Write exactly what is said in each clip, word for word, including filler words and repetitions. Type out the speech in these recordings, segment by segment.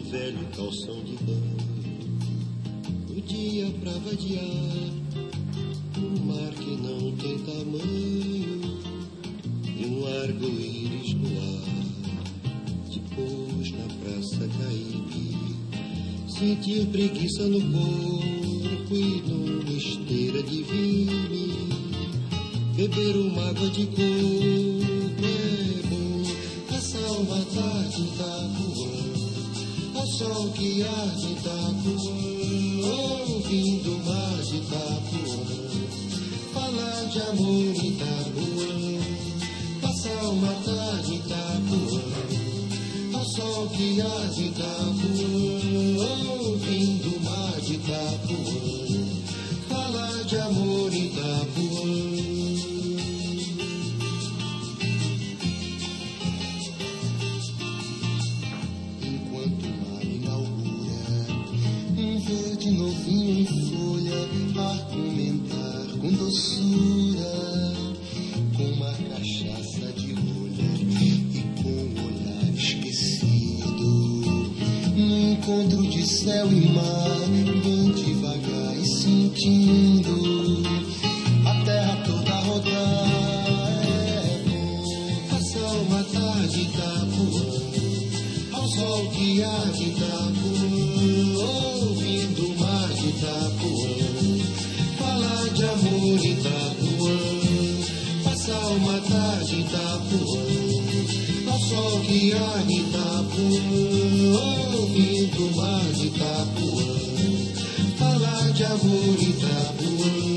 velho calção de banho. O dia pra vadiar, um mar que não tem tamanho, e um arco-íris no ar. Depois na praça Caíbe, sentir preguiça no corpo e numa esteira de vinho, beber uma água de coco é bom. Passar uma tarde em Itapuã, ao sol que arde em Itapuã, ouvindo o mar de Itapuã, falar de amor em Itapuã. Passar uma tarde em Itapuã, ao sol que arde em Itapuã, ouvindo o mar de Itapuã, falar de amor em Itapuã. Verde novinho em folha, argumentar com doçura, com uma cachaça de rolha e com um olhar esquecido. No encontro de céu e mar, bem devagar e sentindo a terra toda rodar. É bom passar uma tarde em Itapuã, ao sol que arde em Itapuã, ouvindo o mar de Itapuã, falar de amor em Itapuã. Passar uma tarde em Itapuã, ao sol que arde em Itapuã, ouvindo o mar de Itapuã, falar de amor em Itapuã.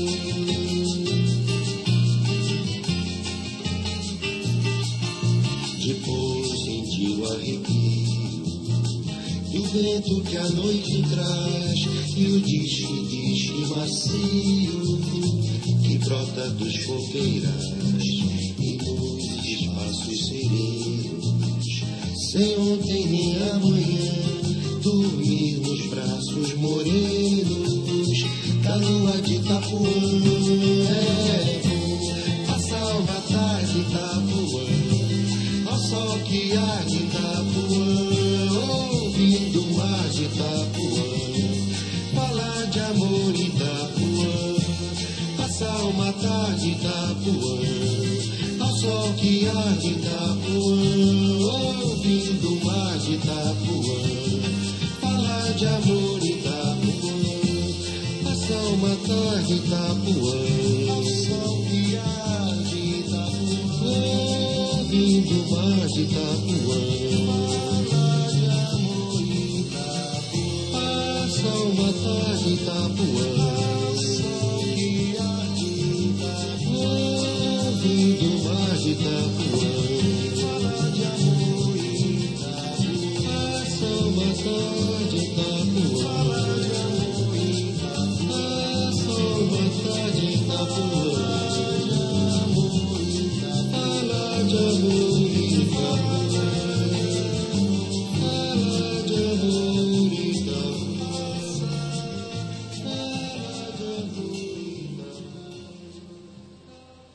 Depois sentiu o arrepio do vento que a noite traz e o dixe-dixe macio que brota dos copeiras e nos espaços serenos, sem ontem nem amanhã, dormir nos braços morenos da lua de Itapuã. É bom passar uma tarde em Itapuã, ao sol que arde em Itapuã, ouvindo o mar de Itapuã, falar de amor em Itapuã. Passar uma tarde em Itapuã, ao sol que arde em Itapuã, ouvindo o mar de Itapuã, falar de amor em Itapuã. Passar uma tarde em Itapuã, ao sol que arde em Itapuã, ouvindo o mar de Itapuã, uma tarde em Itapuã, sol que arde em Itapuã, ouvindo o mar de Itapuã, falar de amor em Itapuã. Passa uma tarde em Itapuã, falar de amor em Itapuã. Passa uma tarde em Itapuã, falar de amor em Itapuã, falar de amor.